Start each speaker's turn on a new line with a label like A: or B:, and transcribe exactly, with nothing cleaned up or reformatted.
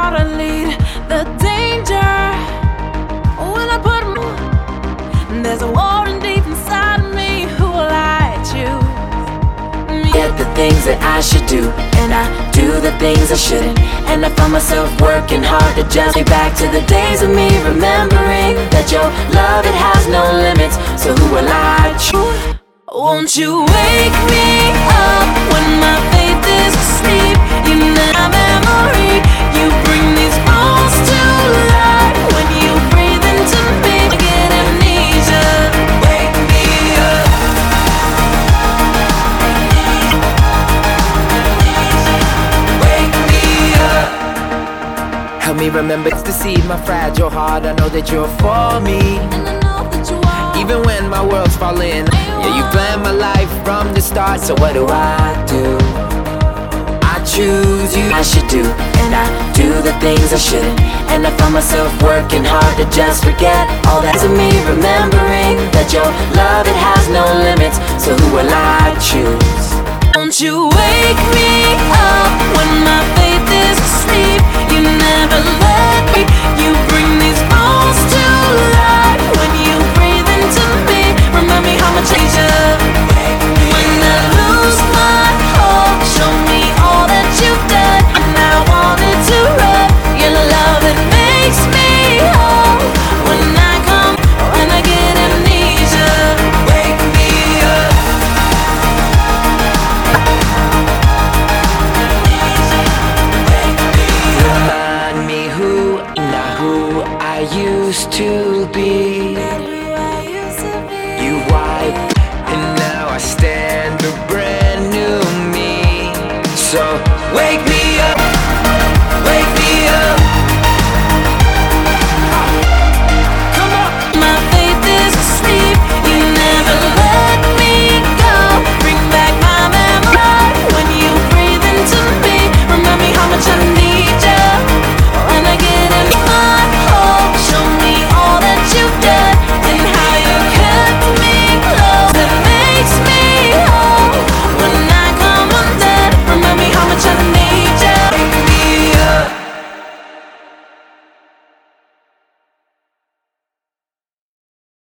A: thought I'd lead the danger. When I put m- there's a warden deep inside of me. Who will I choose? Get the things that I should do, and I do the things I shouldn't. And I find myself working hard to just get back to the days of me, remembering that your love, it has no limits. So who will I choose? Won't you wake me up when my faith is asleep? You know my memory. You bring these bones to life when you breathe into me. I get amnesia. Wake me up. Wake me up.
B: Help me remember it's the seed, my fragile heart. I know that you're for me,
A: And I know that you are.
B: even when my world's falling. Yeah, you planned my life from the start. So what do I do? I choose you. I should do, and I do the things I shouldn't. And I find myself working hard to just forget all that's of me, remembering that your love, it has no limits. So who will I choose?
A: Won't you